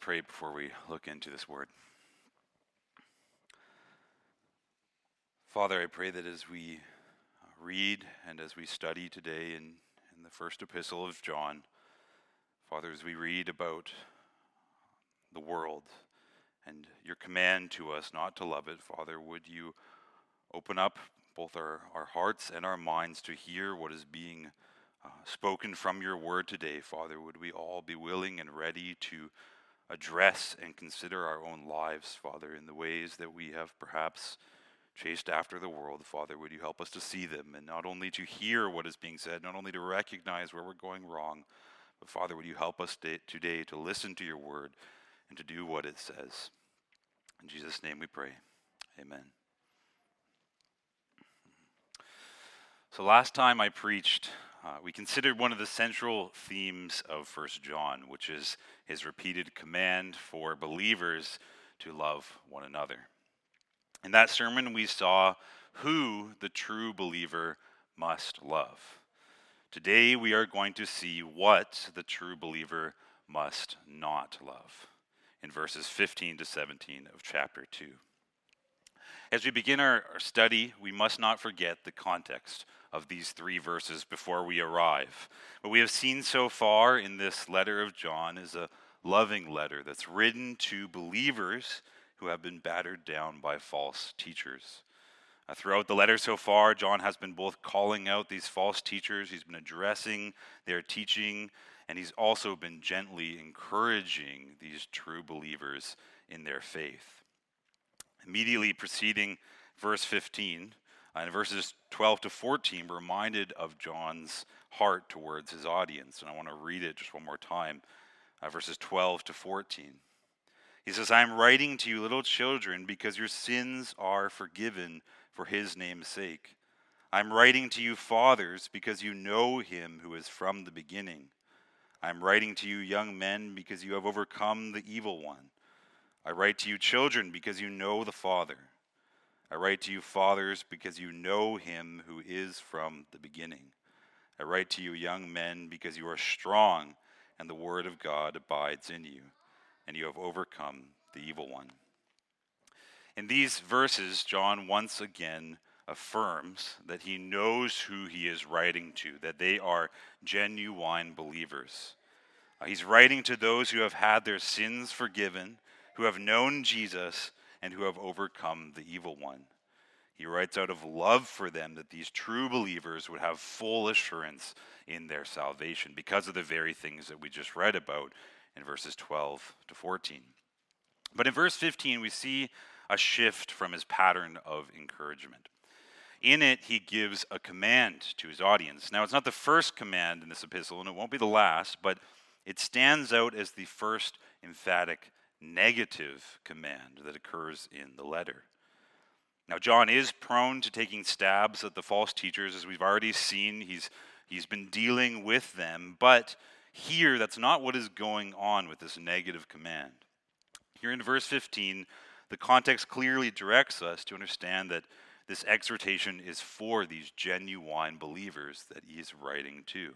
pray before we look into this word. Father, I pray that as we read and as we study today in the first epistle of John, Father, as we read about the world and your command to us not to love it, Father, would you open up both our hearts and our minds to hear what is being spoken from your word today, Father? Would we all be willing and ready to address and consider our own lives, Father, in the ways that we have perhaps chased after the world? Father, would you help us to see them and not only to hear what is being said, not only to recognize where we're going wrong, but Father, would you help us today to listen to your word and to do what it says. In Jesus' name we pray. Amen. So last time I preached, we considered one of the central themes of 1 John, which is his repeated command for believers to love one another. In that sermon, we saw who the true believer must love. Today, we are going to see what the true believer must not love in verses 15 to 17 of chapter 2. As we begin our study, we must not forget the context of these three verses before we arrive. What we have seen so far in this letter of John is a loving letter that's written to believers who have been battered down by false teachers. Throughout the letter so far, John has been both calling out these false teachers, he's been addressing their teaching, and he's also been gently encouraging these true believers in their faith. Immediately preceding verse 15, and verses 12 to 14, we're reminded of John's heart towards his audience. And I want to read it just one more time, verses 12 to 14. He says, I am writing to you, little children, because your sins are forgiven for his name's sake. I am writing to you, fathers, because you know him who is from the beginning. I am writing to you, young men, because you have overcome the evil one. I write to you, children, because you know the Father. I write to you, fathers, because you know him who is from the beginning. I write to you, young men, because you are strong, and the word of God abides in you, and you have overcome the evil one. In these verses, John once again affirms that he knows who he is writing to, that they are genuine believers. He's writing to those who have had their sins forgiven, who have known Jesus, and who have overcome the evil one. He writes out of love for them that these true believers would have full assurance in their salvation because of the very things that we just read about in verses 12 to 14. But in verse 15, we see a shift from his pattern of encouragement. In it, he gives a command to his audience. Now, it's not the first command in this epistle, and it won't be the last, but it stands out as the first emphatic negative command that occurs in the letter. Now, John is prone to taking stabs at the false teachers, as we've already seen. He's been dealing with them, but here, that's not what is going on with this negative command. Here in verse 15, the context clearly directs us to understand that this exhortation is for these genuine believers that he is writing to.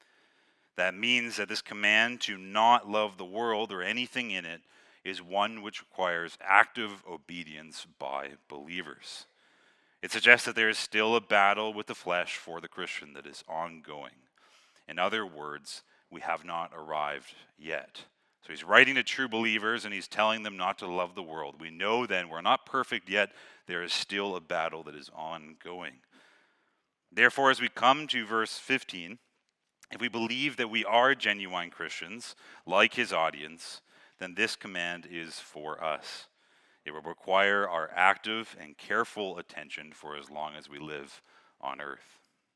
That means that this command to not love the world or anything in it is one which requires active obedience by believers. It suggests that there is still a battle with the flesh for the Christian that is ongoing. In other words, we have not arrived yet. So he's writing to true believers and he's telling them not to love the world. We know then we're not perfect yet. There is still a battle that is ongoing. Therefore, as we come to verse 15, if we believe that we are genuine Christians, like his audience, then this command is for us. It will require our active and careful attention for as long as we live on earth.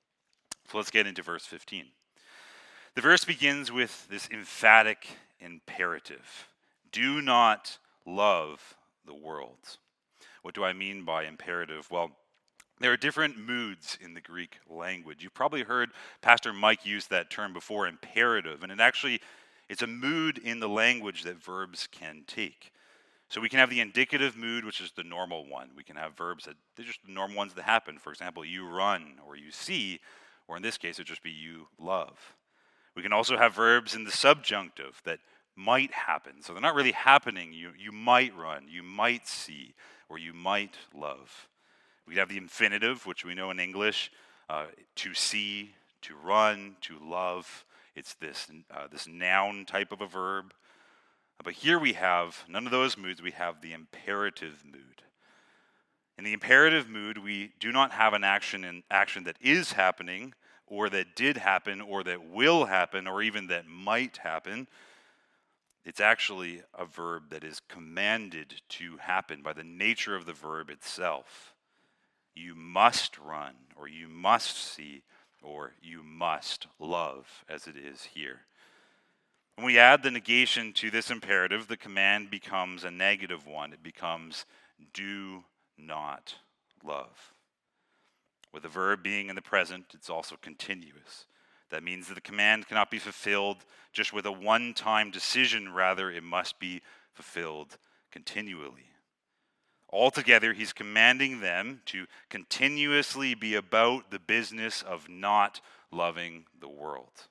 So let's get into verse 15. The verse begins with this emphatic imperative. Do not love the world. What do I mean by imperative? Well, there are different moods in the Greek language. You've probably heard Pastor Mike use that term before, imperative, and it's a mood in the language that verbs can take. So we can have the indicative mood, which is the normal one. We can have verbs that they're just the normal ones that happen. For example, you run or you see, or in this case, it'd just be you love. We can also have verbs in the subjunctive that might happen. So they're not really happening. You might run, you might see, or you might love. We have the infinitive, which we know in English, to see, to run, to love. It's this noun type of a verb. But here we have none of those moods. We have the imperative mood. In the imperative mood, we do not have an action that is happening, or that did happen, or that will happen, or even that might happen. It's actually a verb that is commanded to happen by the nature of the verb itself. You must run, or you must see, or you must love, as it is here. When we add the negation to this imperative, the command becomes a negative one. It becomes do not love. With the verb being in the present, it's also continuous. That means that the command cannot be fulfilled just with a one-time decision. Rather, it must be fulfilled continually. Altogether, he's commanding them to continuously be about the business of not loving the world.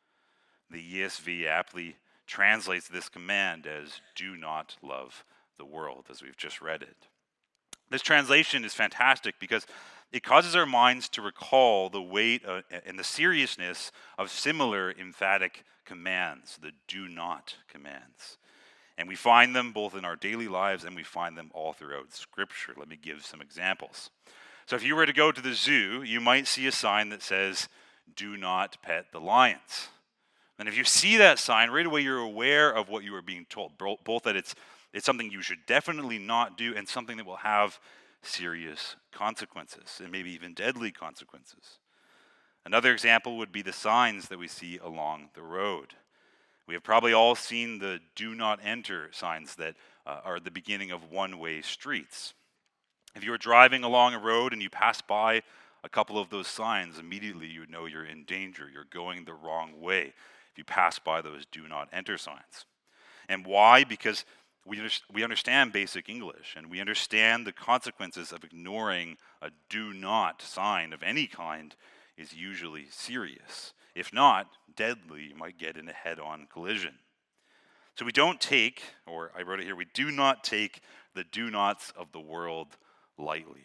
The ESV aptly translates this command as do not love the world, as we've just read it. This translation is fantastic because it causes our minds to recall the weight and the seriousness of similar emphatic commands, the do not commands. And we find them both in our daily lives and we find them all throughout Scripture. Let me give some examples. So if you were to go to the zoo, you might see a sign that says, do not pet the lions. And if you see that sign, right away you're aware of what you are being told, both that it's something you should definitely not do and something that will have serious consequences and maybe even deadly consequences. Another example would be the signs that we see along the road. We have probably all seen the do not enter signs that are at the beginning of one-way streets. If you are driving along a road and you pass by a couple of those signs, immediately you know you're in danger. You're going the wrong way if you pass by those do not enter signs. And why? Because we understand basic English, and we understand the consequences of ignoring a do not sign of any kind is usually serious. If not, deadly. You might get in a head-on collision. So we don't take, or I wrote it here, we do not take the do nots of the world lightly.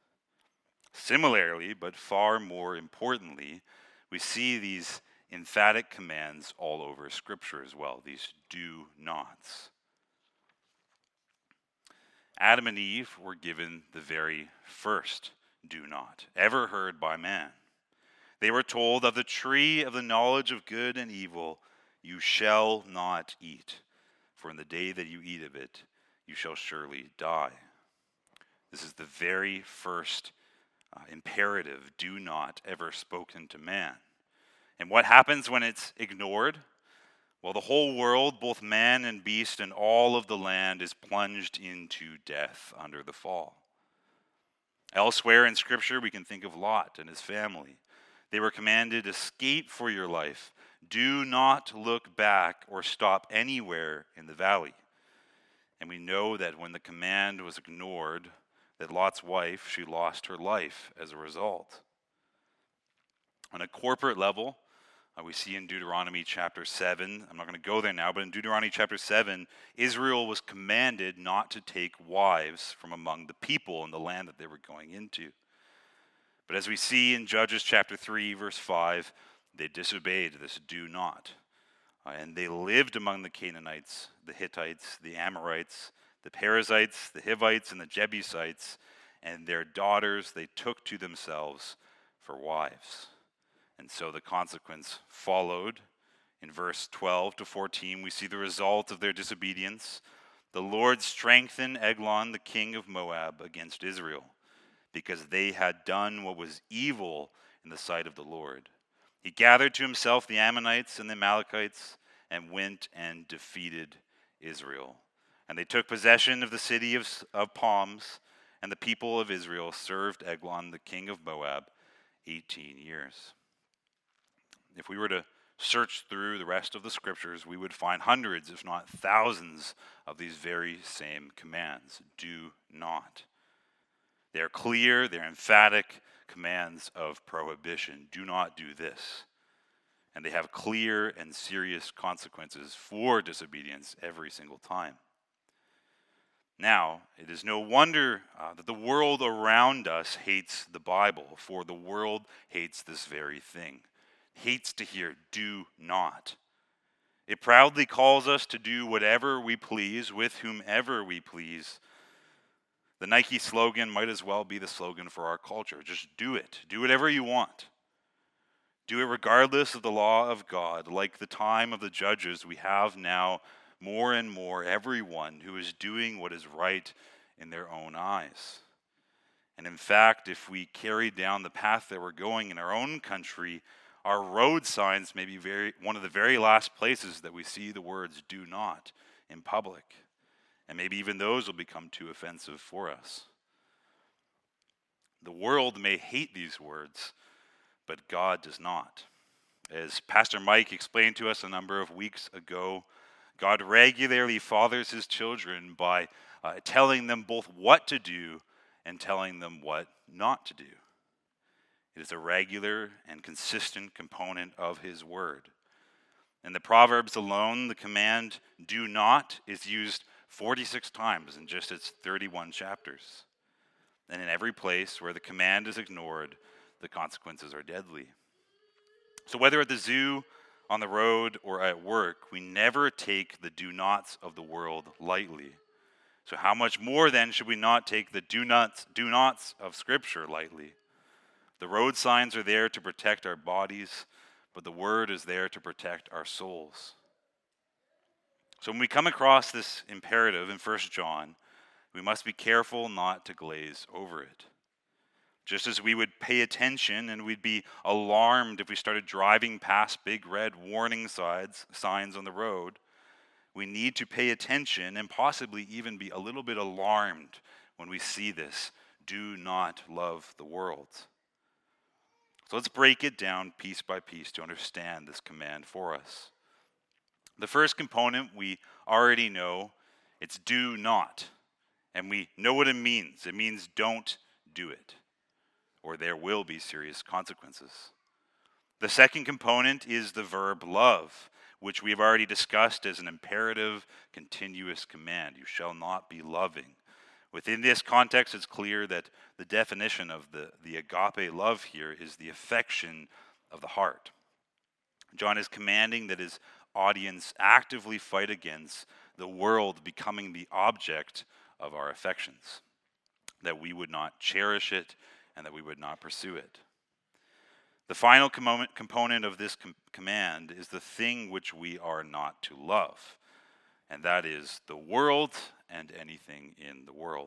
Similarly, but far more importantly, we see these emphatic commands all over Scripture as well, these do nots. Adam and Eve were given the very first do not ever heard by man. They were told, of the tree of the knowledge of good and evil you shall not eat, for in the day that you eat of it you shall surely die. This is the very first imperative do not ever spoken to man. And what happens when it's ignored? Well, the whole world, both man and beast and all of the land, is plunged into death under the fall. Elsewhere in Scripture, we can think of Lot and his family. They were commanded, escape for your life. Do not look back or stop anywhere in the valley. And we know that when the command was ignored, that Lot's wife, she lost her life as a result. On a corporate level, we see in Deuteronomy chapter 7, I'm not going to go there now, but in Deuteronomy chapter 7, Israel was commanded not to take wives from among the people in the land that they were going into. But as we see in Judges chapter 3, verse 5, they disobeyed this do not. And they lived among the Canaanites, the Hittites, the Amorites, the Perizzites, the Hivites, and the Jebusites, and their daughters they took to themselves for wives. And so the consequence followed. In verse 12 to 14, we see the result of their disobedience. The Lord strengthened Eglon, the king of Moab, against Israel, because they had done what was evil in the sight of the Lord. He gathered to himself the Ammonites and the Amalekites and went and defeated Israel. And they took possession of the city of palms, and the people of Israel served Eglon, the king of Moab, 18 years. If we were to search through the rest of the Scriptures, we would find hundreds, if not thousands, of these very same commands. Do not. They're clear, they're emphatic commands of prohibition. Do not do this. and they have clear and serious consequences for disobedience every single time. Now, it is no wonder that the world around us hates the Bible, for the world hates this very thing. Hates to hear, do not. It proudly calls us to do whatever we please with whomever we please. The Nike slogan might as well be the slogan for our culture. Just do it. Do whatever you want. Do it regardless of the law of God. Like the time of the judges, we have now more and more everyone who is doing what is right in their own eyes. And in fact, if we carry down the path that we're going in our own country, our road signs may be one of the very last places that we see the words "do not" in public. And maybe even those will become too offensive for us. The world may hate these words, but God does not. As Pastor Mike explained to us a number of weeks ago, God regularly fathers his children by telling them both what to do and telling them what not to do. It is a regular and consistent component of his word. In the Proverbs alone, the command "do not" is used 46 times in just its 31 chapters. And in every place where the command is ignored, the consequences are deadly. So whether at the zoo, on the road, or at work, we never take the do nots of the world lightly. So how much more then should we not take the do nots of Scripture lightly? The road signs are there to protect our bodies, but the word is there to protect our souls. So when we come across this imperative in 1 John, we must be careful not to glaze over it. Just as we would pay attention and we'd be alarmed if we started driving past big red warning signs on the road, we need to pay attention and possibly even be a little bit alarmed when we see this: do not love the world. So let's break it down piece by piece to understand this command for us. The first component we already know, it's do not. And we know what it means. It means don't do it, or there will be serious consequences. The second component is the verb love, which we have already discussed as an imperative, continuous command. You shall not be loving. Within this context, it's clear that the definition of the agape love here is the affection of the heart. John is commanding that his audience actively fight against the world becoming the object of our affections, that we would not cherish it and that we would not pursue it. The final component of this command is the thing which we are not to love, and that is the world and anything in the world.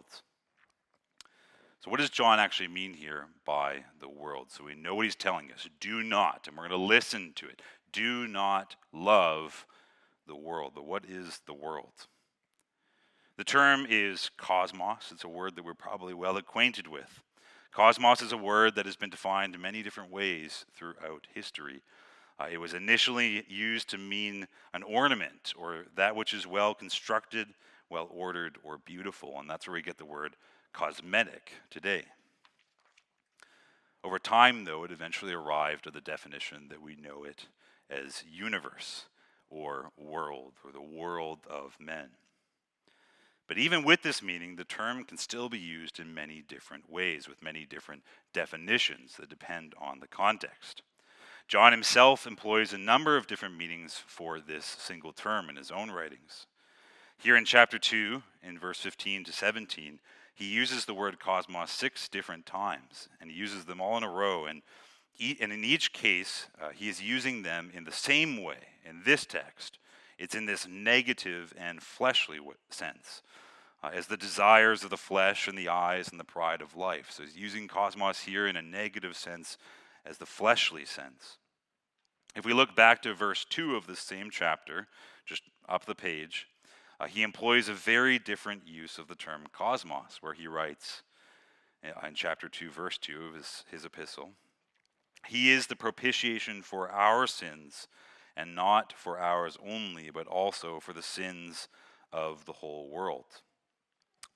So what does John actually mean here by the world? So we know what he's telling us. Do not, and we're going to listen to it. Do not love the world. But what is the world? The term is cosmos. It's a word that we're probably well acquainted with. Cosmos is a word that has been defined in many different ways throughout history. It was initially used to mean an ornament, or that which is well constructed, well ordered, or beautiful, and that's where we get the word cosmetic today. Over time, though, it eventually arrived at the definition that we know it as universe, or world, or the world of men. But even with this meaning, the term can still be used in many different ways, with many different definitions that depend on the context. John himself employs a number of different meanings for this single term in his own writings. Here in chapter 2, in verse 15 to 17, he uses the word cosmos 6 different times, and he uses them all in a row, and in each case, he is using them in the same way. In this text, it's in this negative and fleshly sense, as the desires of the flesh and the eyes and the pride of life. So he's using cosmos here in a negative sense as the fleshly sense. If we look back to verse 2 of this same chapter, just up the page, he employs a very different use of the term cosmos, where he writes in chapter 2, verse 2 of his epistle, "He is the propitiation for our sins, and not for ours only, but also for the sins of the whole world."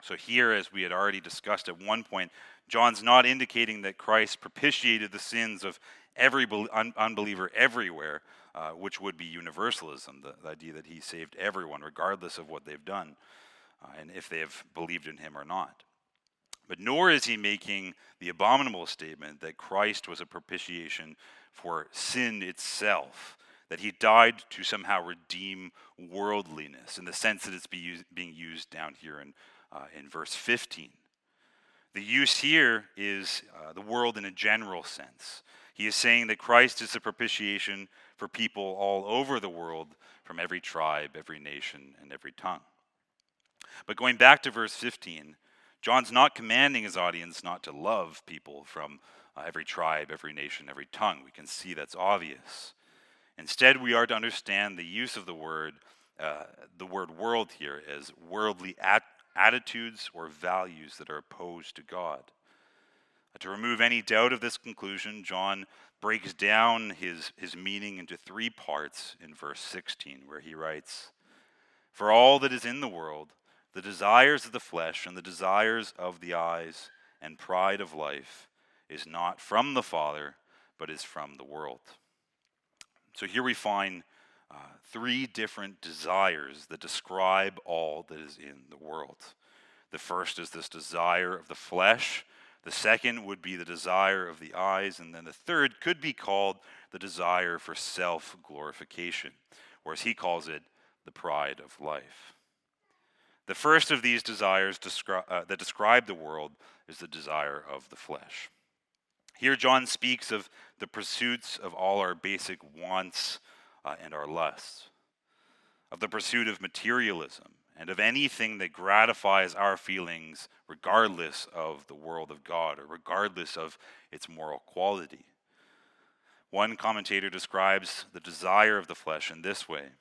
So here, as we had already discussed at one point, John's not indicating that Christ propitiated the sins of every unbeliever everywhere, which would be universalism, the idea that he saved everyone regardless of what they've done and if they have believed in him or not. But nor is he making the abominable statement that Christ was a propitiation for sin itself, that he died to somehow redeem worldliness in the sense that it's being used down here in verse 15. The use here is the world in a general sense. He is saying that Christ is a propitiation for people all over the world, from every tribe, every nation, and every tongue. But going back to verse 15, John's not commanding his audience not to love people from every tribe, every nation, every tongue. We can see that's obvious. Instead, we are to understand the use of the word world here as worldly attitudes or values that are opposed to God. To remove any doubt of this conclusion, John breaks down his meaning into three parts in verse 16, where he writes, "For all that is in the world, the desires of the flesh and the desires of the eyes and pride of life is not from the Father, but is from the world." So here we find three different desires that describe all that is in the world. The first is this desire of the flesh. The second would be the desire of the eyes. And then the third could be called the desire for self-glorification, or as he calls it, the pride of life. The first of these desires that describe the world is the desire of the flesh. Here John speaks of the pursuits of all our basic wants and our lusts, of the pursuit of materialism, and of anything that gratifies our feelings regardless of the world of God or regardless of its moral quality. One commentator describes the desire of the flesh in this way: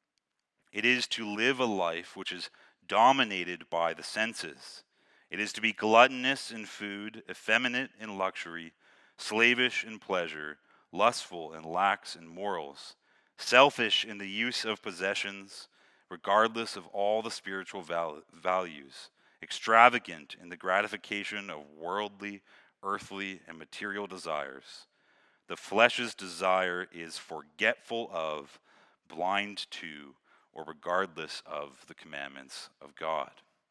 "It is to live a life which is dominated by the senses. It is to be gluttonous in food, effeminate in luxury, slavish in pleasure, lustful and lax in morals, selfish in the use of possessions, regardless of all the spiritual values, extravagant in the gratification of worldly, earthly, and material desires. The flesh's desire is forgetful of, blind to, or regardless of the commandments of God."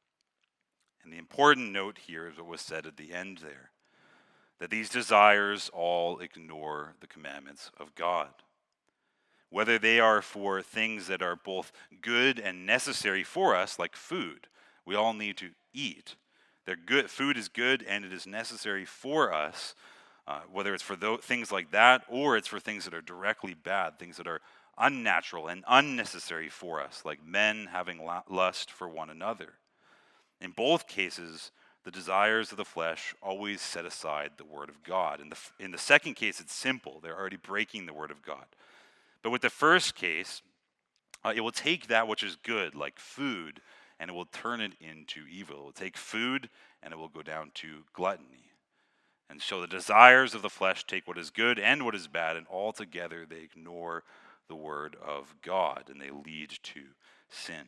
And the important note here is what was said at the end there, that these desires all ignore the commandments of God. Whether they are for things that are both good and necessary for us, like food. We all need to eat. They're good. Food is good and it is necessary for us, whether it's for things like that or it's for things that are directly bad, things that are unnatural and unnecessary for us, like men having lust for one another. In both cases, the desires of the flesh always set aside the word of God. In the second case, it's simple. They're already breaking the word of God. But with the first case, it will take that which is good, like food, and it will turn it into evil. It will take food, and it will go down to gluttony. And so the desires of the flesh take what is good and what is bad, and altogether they ignore the word of God, and they lead to sin.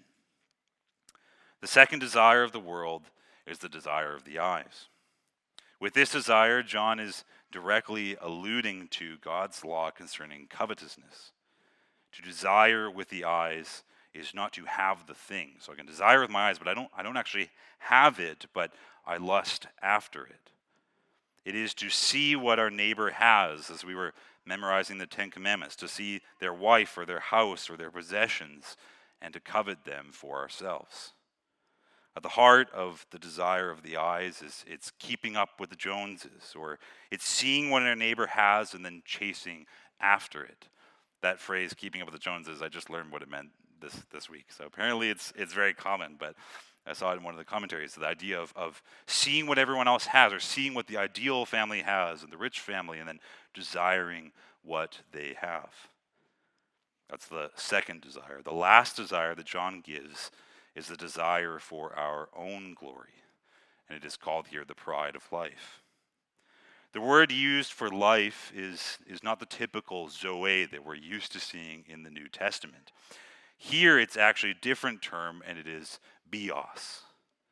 The second desire of the world is the desire of the eyes. With this desire, John is directly alluding to God's law concerning covetousness. To desire with the eyes is not to have the thing. So I can desire with my eyes, but I don't actually have it, but I lust after it. It is to see what our neighbor has, as we were memorizing the Ten Commandments, to see their wife or their house or their possessions, and to covet them for ourselves. At the heart of the desire of the eyes is it's keeping up with the Joneses, or it's seeing what our neighbor has and then chasing after it. That phrase, keeping up with the Joneses, I just learned what it meant this week. So apparently it's very common, but I saw it in one of the commentaries, the idea of seeing what everyone else has, or seeing what the ideal family has, and the rich family, and then desiring what they have. That's the second desire. The last desire that John gives is the desire for our own glory, and it is called here the pride of life. The word used for life is not the typical zoe that we're used to seeing in the New Testament. Here it's actually a different term, and it is bios.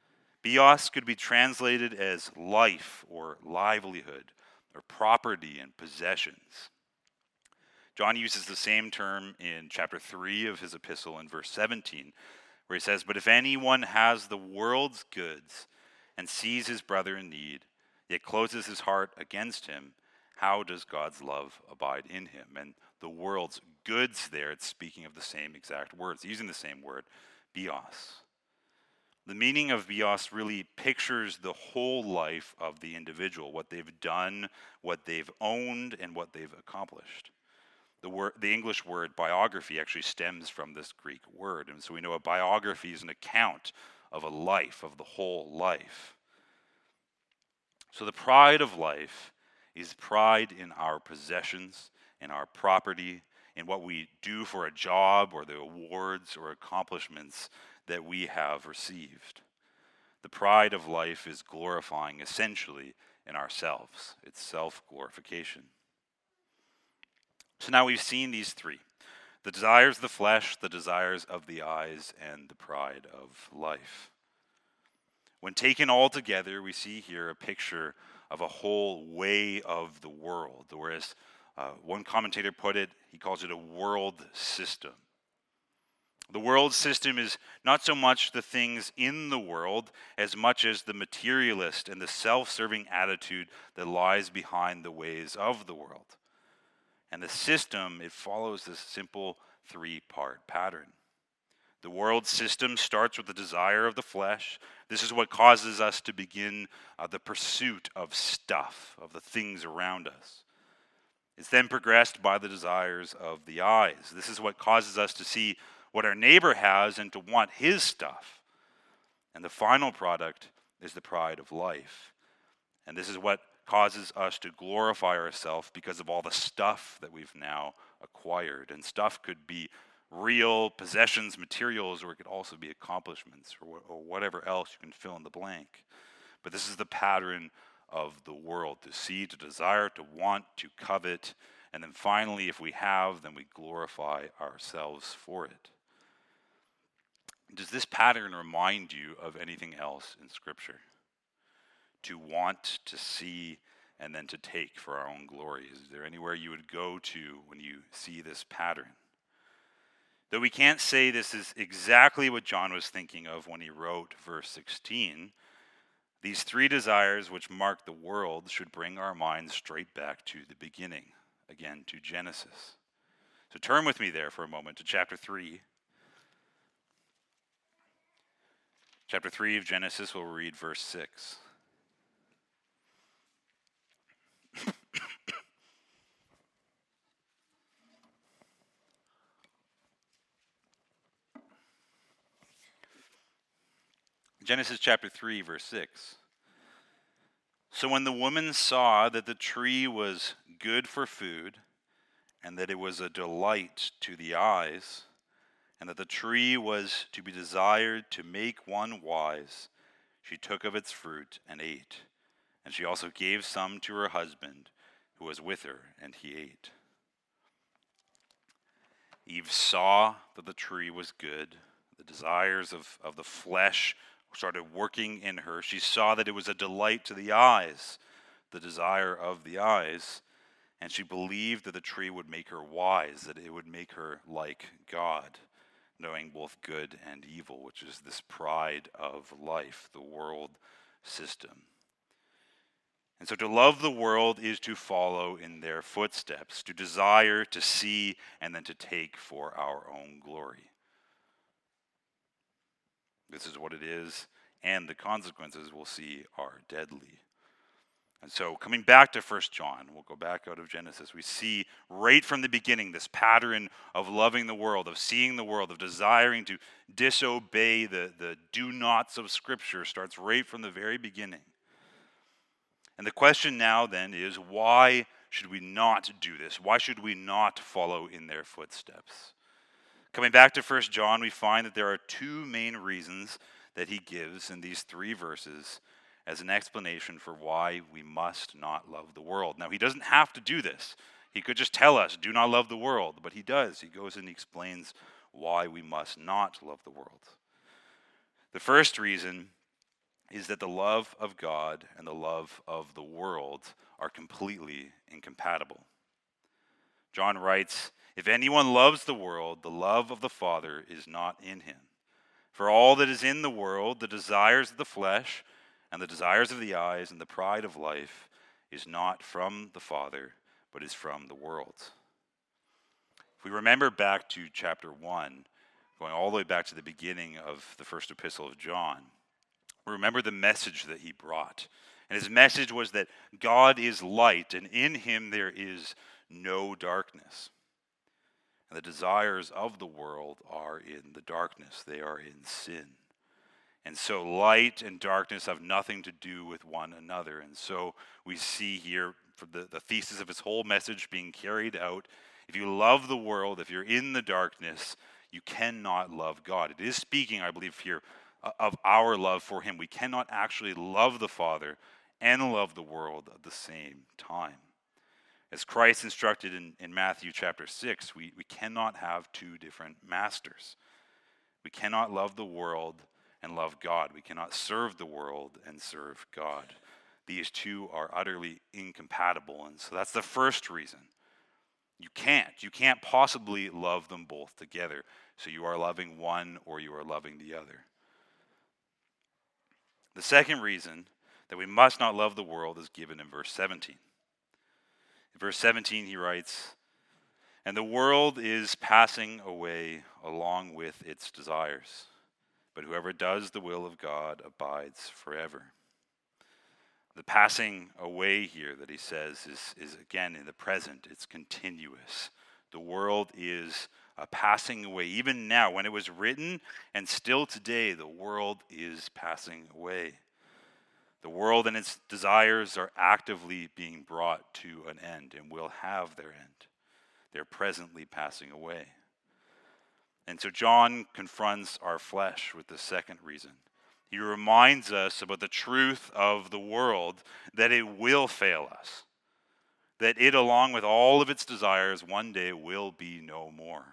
Bios could be translated as life or livelihood or property and possessions. John uses the same term in chapter 3 of his epistle in verse 17, where he says, "But if anyone has the world's goods and sees his brother in need, yet closes his heart against him, how does God's love abide in him?" And the world's goods there, it's speaking of the same exact words, using the same word, bios. The meaning of bios really pictures the whole life of the individual, what they've done, what they've owned, and what they've accomplished. The English word biography actually stems from this Greek word. And so we know a biography is an account of a life, of the whole life. So the pride of life is pride in our possessions, in our property, in what we do for a job or the awards or accomplishments that we have received. The pride of life is glorifying essentially in ourselves. It's self-glorification. So now we've seen these three: the desires of the flesh, the desires of the eyes, and the pride of life. When taken all together, we see here a picture of a whole way of the world, or as one commentator put it, he calls it a world system. The world system is not so much the things in the world as much as the materialist and the self-serving attitude that lies behind the ways of the world. And the system, it follows this simple three-part pattern. The world system starts with the desire of the flesh. This is what causes us to begin the pursuit of stuff, of the things around us. It's then progressed by the desires of the eyes. This is what causes us to see what our neighbor has and to want his stuff. And the final product is the pride of life. And this is what causes us to glorify ourselves because of all the stuff that we've now acquired. And stuff could be real possessions, materials, or it could also be accomplishments or whatever else you can fill in the blank. But this is the pattern of the world: to see, to desire, to want, to covet, and then finally, if we have, then we glorify ourselves for it. Does this pattern remind you of anything else in Scripture? To want, to see, and then to take for our own glory. Is there anywhere you would go to when you see this pattern? Though we can't say this is exactly what John was thinking of when he wrote verse 16, these three desires which mark the world should bring our minds straight back to the beginning, again to Genesis. So turn with me there for a moment to chapter 3. Chapter 3 of Genesis, we'll read verse 6. Genesis chapter 3, verse 6. So when the woman saw that the tree was good for food, and that it was a delight to the eyes, and that the tree was to be desired to make one wise, she took of its fruit and ate. And she also gave some to her husband, who was with her, and he ate. Eve saw that the tree was good. The desires of the flesh started working in her. She saw that it was a delight to the eyes, the desire of the eyes, and she believed that the tree would make her wise, that it would make her like God, knowing both good and evil, which is this pride of life, the world system. And so to love the world is to follow in their footsteps, to desire, to see, and then to take for our own glory. This is what it is, and the consequences we'll see are deadly. And so coming back to 1 John, we'll go back out of Genesis, we see right from the beginning this pattern of loving the world, of seeing the world, of desiring to disobey the do-nots of Scripture starts right from the very beginning. And the question now then is, why should we not do this? Why should we not follow in their footsteps? Coming back to 1 John, we find that there are two main reasons that he gives in these three verses as an explanation for why we must not love the world. Now, he doesn't have to do this. He could just tell us, do not love the world, but he does. He goes and he explains why we must not love the world. The first reason is that the love of God and the love of the world are completely incompatible. John writes, "If anyone loves the world, the love of the Father is not in him. For all that is in the world, the desires of the flesh and the desires of the eyes and the pride of life, is not from the Father, but is from the world." If we remember back to chapter 1, going all the way back to the beginning of the first epistle of John, remember the message that he brought. And his message was that God is light, and in him there is no darkness. And the desires of the world are in the darkness, they are in sin. And so light and darkness have nothing to do with one another. And so we see here for the thesis of his whole message being carried out. If you love the world, if you're in the darkness, you cannot love God. It is speaking, I believe, here of our love for him. We cannot actually love the Father and love the world at the same time. As Christ instructed in Matthew chapter 6, we cannot have two different masters. We cannot love the world and love God. We cannot serve the world and serve God. These two are utterly incompatible. And so that's the first reason. You can't possibly love them both together. So you are loving one or you are loving the other. The second reason that we must not love the world is given in verse 17. In verse 17 he writes, "And the world is passing away along with its desires, but whoever does the will of God abides forever." The passing away here that he says is again in the present. It's continuous. The world is passing away. Even now, when it was written, and still today, the world is passing away. The world and its desires are actively being brought to an end and will have their end. They're presently passing away. And so John confronts our flesh with the second reason. He reminds us about the truth of the world, that it will fail us, that it, along with all of its desires, one day will be no more.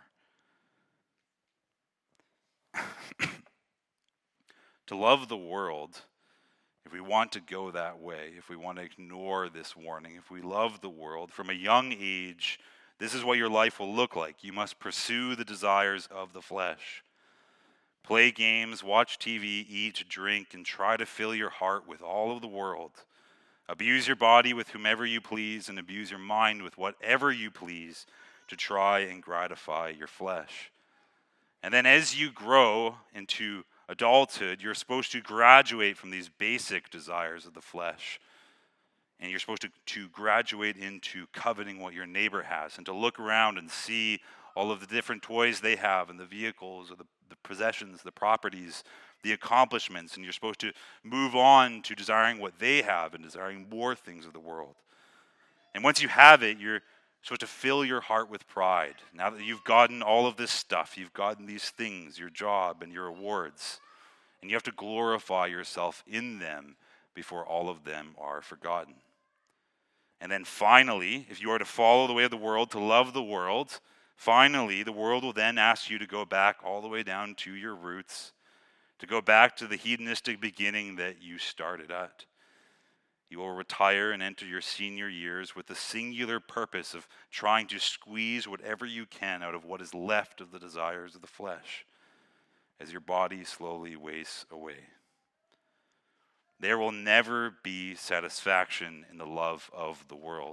To love the world, if we want to go that way, if we want to ignore this warning, if we love the world from a young age, this is what your life will look like. You must pursue the desires of the flesh. Play games, watch TV, eat, drink, and try to fill your heart with all of the world. Abuse your body with whomever you please, and abuse your mind with whatever you please to try and gratify your flesh. And then as you grow into adulthood, you're supposed to graduate from these basic desires of the flesh. And you're supposed to graduate into coveting what your neighbor has, and to look around and see all of the different toys they have, and the vehicles, or the possessions, the properties, the accomplishments. And you're supposed to move on to desiring what they have and desiring more things of the world. And once you have it, you're supposed to fill your heart with pride. Now that you've gotten all of this stuff, you've gotten these things, your job and your awards, and you have to glorify yourself in them before all of them are forgotten. And then finally, if you are to follow the way of the world, to love the world, finally, the world will then ask you to go back all the way down to your roots, to go back to the hedonistic beginning that you started at. You will retire and enter your senior years with the singular purpose of trying to squeeze whatever you can out of what is left of the desires of the flesh as your body slowly wastes away. There will never be satisfaction in the love of the world.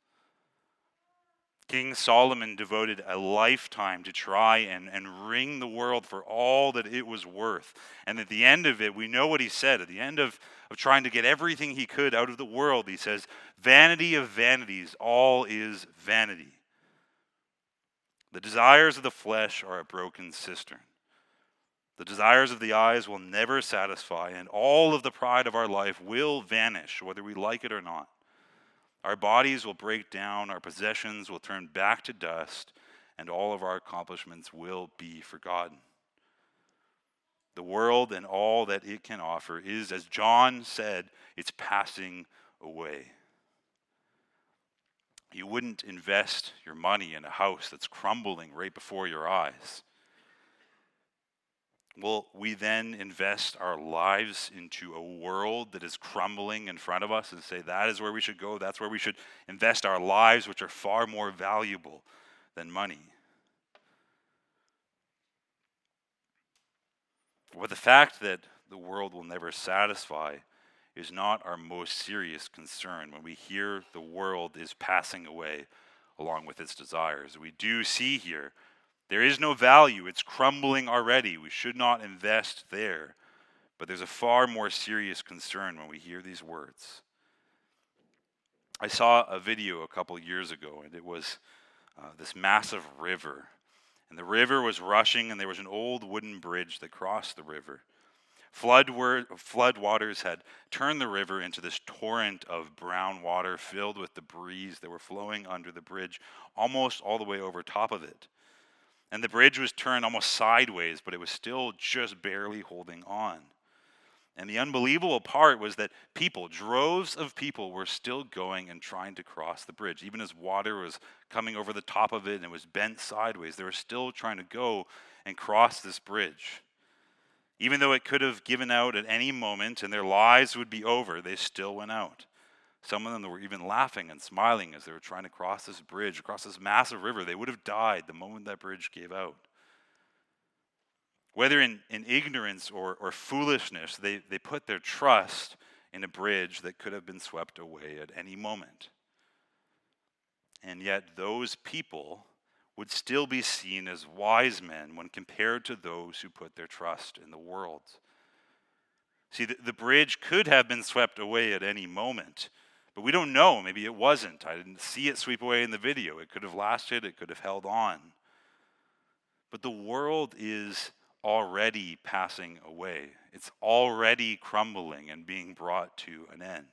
King Solomon devoted a lifetime to try and wring the world for all that it was worth. And at the end of it, we know what he said. At the end of trying to get everything he could out of the world, he says, "Vanity of vanities, all is vanity. The desires of the flesh are a broken cistern. The desires of the eyes will never satisfy, and all of the pride of our life will vanish, whether we like it or not. Our bodies will break down, our possessions will turn back to dust, and all of our accomplishments will be forgotten." The world and all that it can offer is, as John said, it's passing away. You wouldn't invest your money in a house that's crumbling right before your eyes. Will we then invest our lives into a world that is crumbling in front of us and say that is where we should go? That's where we should invest our lives, which are far more valuable than money. But the fact that the world will never satisfy is not our most serious concern when we hear the world is passing away along with its desires. We do see here there is no value. It's crumbling already. We should not invest there. But there's a far more serious concern when we hear these words. I saw a video a couple years ago, and it was this massive river. And the river was rushing, and there was an old wooden bridge that crossed the river. Flood waters had turned the river into this torrent of brown water filled with debris that were flowing under the bridge almost all the way over top of it. And the bridge was turned almost sideways, but it was still just barely holding on. And the unbelievable part was that droves of people were still going and trying to cross the bridge. Even as water was coming over the top of it and it was bent sideways, they were still trying to go and cross this bridge. Even though it could have given out at any moment and their lives would be over, they still went out. Some of them were even laughing and smiling as they were trying to cross this bridge, across this massive river. They would have died the moment that bridge gave out. Whether in ignorance or foolishness, they put their trust in a bridge that could have been swept away at any moment. And yet those people would still be seen as wise men when compared to those who put their trust in the world. See, the bridge could have been swept away at any moment, but we don't know. Maybe it wasn't. I didn't see it sweep away in the video. It could have lasted. It could have held on. But the world is already passing away. It's already crumbling and being brought to an end.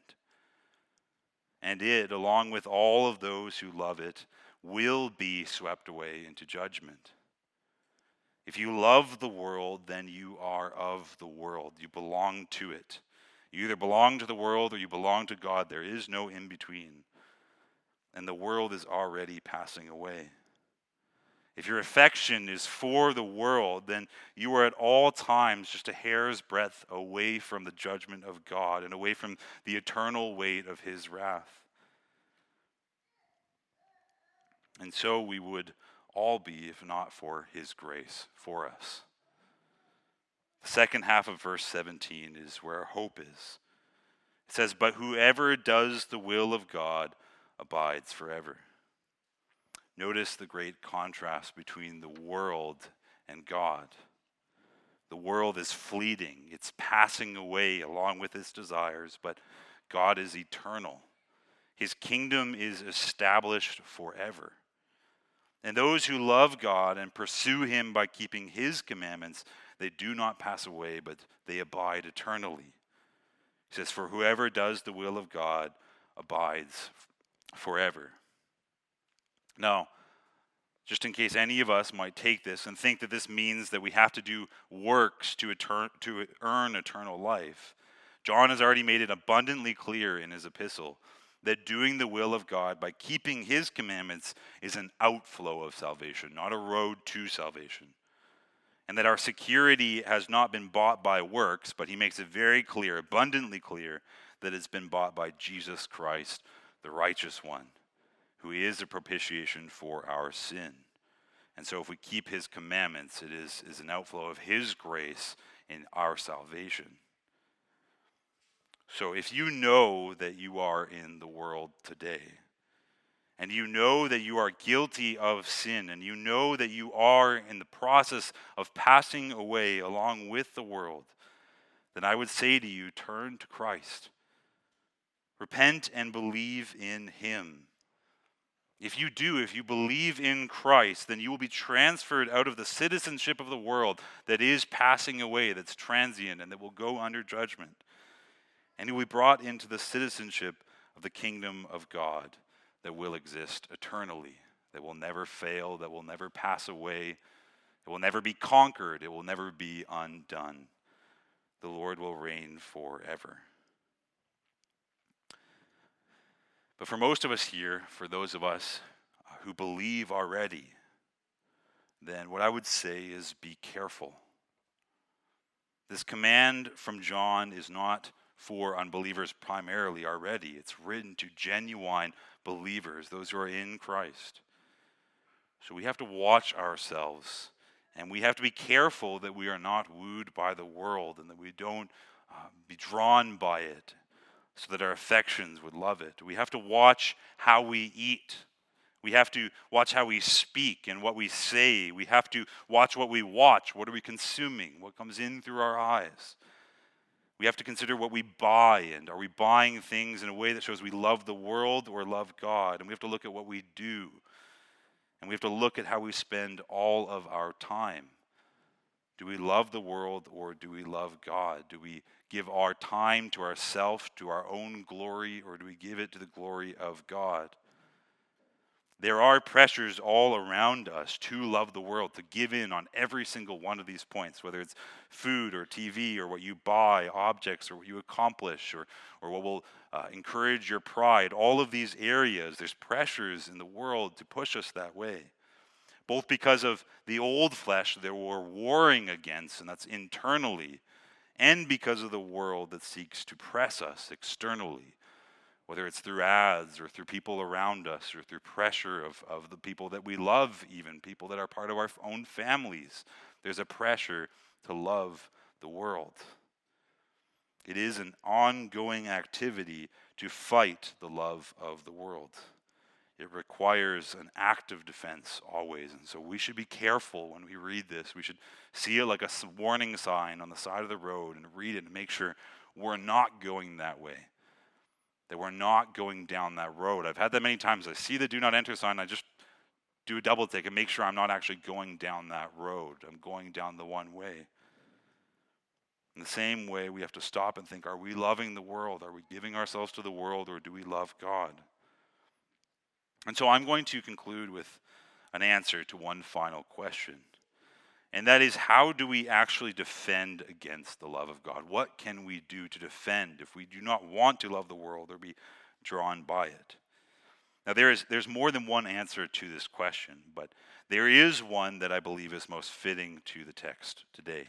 And it, along with all of those who love it, will be swept away into judgment. If you love the world, then you are of the world. You belong to it. You either belong to the world or you belong to God. There is no in between. And the world is already passing away. If your affection is for the world, then you are at all times just a hair's breadth away from the judgment of God and away from the eternal weight of his wrath. And so we would all be, if not for his grace for us. The second half of verse 17 is where our hope is. It says, "But whoever does the will of God abides forever." Notice the great contrast between the world and God. The world is fleeting. It's passing away along with its desires, but God is eternal. His kingdom is established forever. And those who love God and pursue him by keeping his commandments, they do not pass away, but they abide eternally. He says, "For whoever does the will of God abides forever." Now, just in case any of us might take this and think that this means that we have to do works to earn eternal life, John has already made it abundantly clear in his epistle that doing the will of God by keeping his commandments is an outflow of salvation, not a road to salvation. And that our security has not been bought by works, but he makes it very clear, abundantly clear, that it's been bought by Jesus Christ, the righteous one, who is a propitiation for our sin. And so if we keep his commandments, it is an outflow of his grace in our salvation. So if you know that you are in the world today, and you know that you are guilty of sin, and you know that you are in the process of passing away along with the world, then I would say to you, turn to Christ. Repent and believe in him. If you believe in Christ, then you will be transferred out of the citizenship of the world that is passing away, that's transient, and that will go under judgment. And you will be brought into the citizenship of the kingdom of God that will exist eternally, that will never fail, that will never pass away, it will never be conquered, it will never be undone. The Lord will reign forever. But for most of us here, for those of us who believe already, then what I would say is be careful. This command from John is not for unbelievers primarily already. It's written to genuine believers, those who are in Christ. So we have to watch ourselves, and we have to be careful that we are not wooed by the world and that we don't be drawn by it so that our affections would love it. We have to watch how we eat. We have to watch how we speak and what we say. We have to watch what we watch. What are we consuming? What comes in through our eyes? We have to consider what we buy, and are we buying things in a way that shows we love the world or love God? And we have to look at what we do. And we have to look at how we spend all of our time. Do we love the world or do we love God? Do we give our time to ourselves, to our own glory, or do we give it to the glory of God? There are pressures all around us to love the world, to give in on every single one of these points, whether it's food or TV or what you buy, objects or what you accomplish or what will encourage your pride. All of these areas, there's pressures in the world to push us that way, both because of the old flesh that we're warring against, and that's internally, and because of the world that seeks to press us externally, whether it's through ads or through people around us or through pressure of the people that we love, even people that are part of our own families. There's a pressure to love the world. It is an ongoing activity to fight the love of the world. It requires an active defense always. And so we should be careful when we read this. We should see it like a warning sign on the side of the road and read it and make sure we're not going that way, that we're not going down that road. I've had that many times. I see the do not enter sign. I just do a double take and make sure I'm not actually going down that road. I'm going down the one way. In the same way, we have to stop and think, are we loving the world? Are we giving ourselves to the world, or do we love God? And so I'm going to conclude with an answer to one final question. And that is, how do we actually defend against the love of God? What can we do to defend if we do not want to love the world or be drawn by it? Now, there's more than one answer to this question, but there is one that I believe is most fitting to the text today.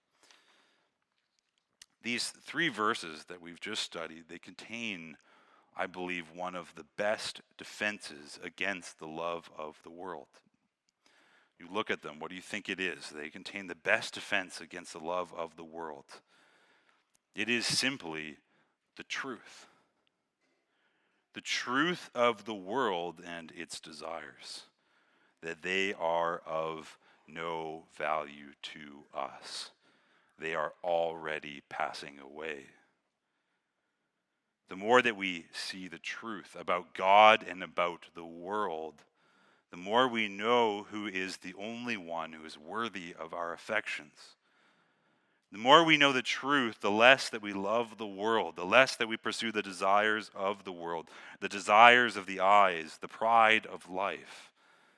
These three verses that we've just studied, they contain, I believe, one of the best defenses against the love of the world. You look at them, what do you think it is? They contain the best defense against the love of the world. It is simply the truth. The truth of the world and its desires, that they are of no value to us. They are already passing away. The more that we see the truth about God and about the world, the more we know who is the only one who is worthy of our affections. The more we know the truth, the less that we love the world, the less that we pursue the desires of the world, the desires of the eyes, the pride of life.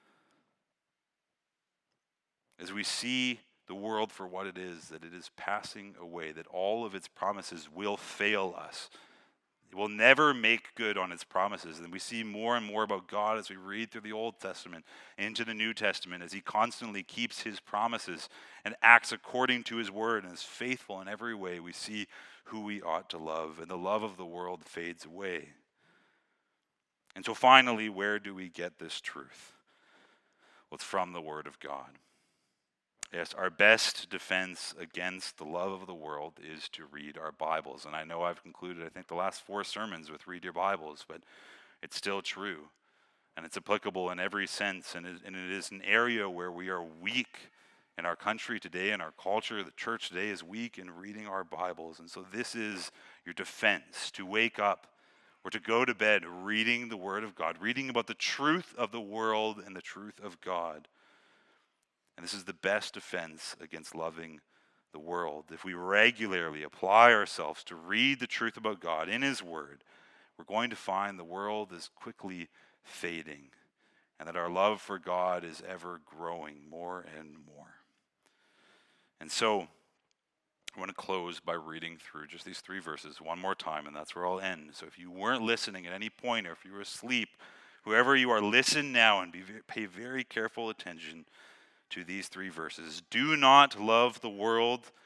As we see the world for what it is, that it is passing away, that all of its promises will fail us. It will never make good on its promises. And we see more and more about God as we read through the Old Testament into the New Testament, as he constantly keeps his promises and acts according to his word and is faithful in every way. We see who we ought to love, and the love of the world fades away. And so finally, where do we get this truth? Well, it's from the Word of God. Yes, our best defense against the love of the world is to read our Bibles. And I know I've concluded, I think, the last 4 sermons with read your Bibles, but it's still true. And it's applicable in every sense. And it is an area where we are weak in our country today, in our culture. The church today is weak in reading our Bibles. And so this is your defense, to wake up or to go to bed reading the Word of God, reading about the truth of the world and the truth of God. And this is the best defense against loving the world. If we regularly apply ourselves to read the truth about God in his word, we're going to find the world is quickly fading, and that our love for God is ever growing more and more. And so I want to close by reading through just these 3 verses one more time, and that's where I'll end. So if you weren't listening at any point, or if you were asleep, whoever you are, listen now and pay very careful attention to these 3 verses. Do not love the world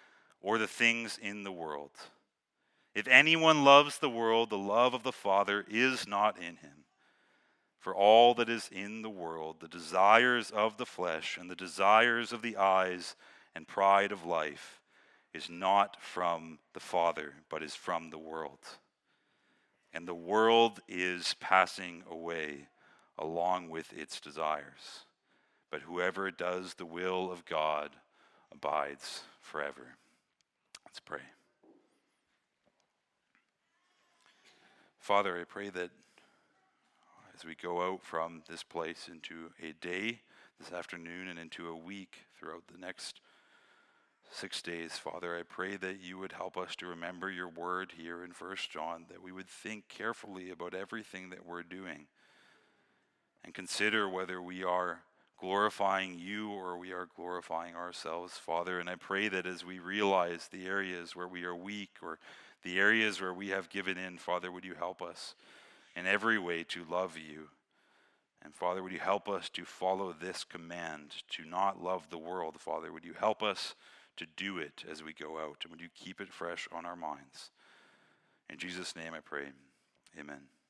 or the things in the world. If anyone loves the world, the love of the Father is not in him. For all that is in the world, the desires of the flesh and the desires of the eyes and pride of life, is not from the Father, but is from the world. And the world is passing away along with its desires. But whoever does the will of God abides forever. Let's pray. Father, I pray that as we go out from this place into a day this afternoon and into a week throughout the next 6 days, Father, I pray that you would help us to remember your word here in 1 John, that we would think carefully about everything that we're doing and consider whether we are glorifying you or we are glorifying ourselves, Father. And I pray that as we realize the areas where we are weak or the areas where we have given in, Father, would you help us in every way to love you. And Father, would you help us to follow this command to not love the world, Father? Would you help us to do it as we go out? And would you keep it fresh on our minds? In Jesus' name I pray. Amen.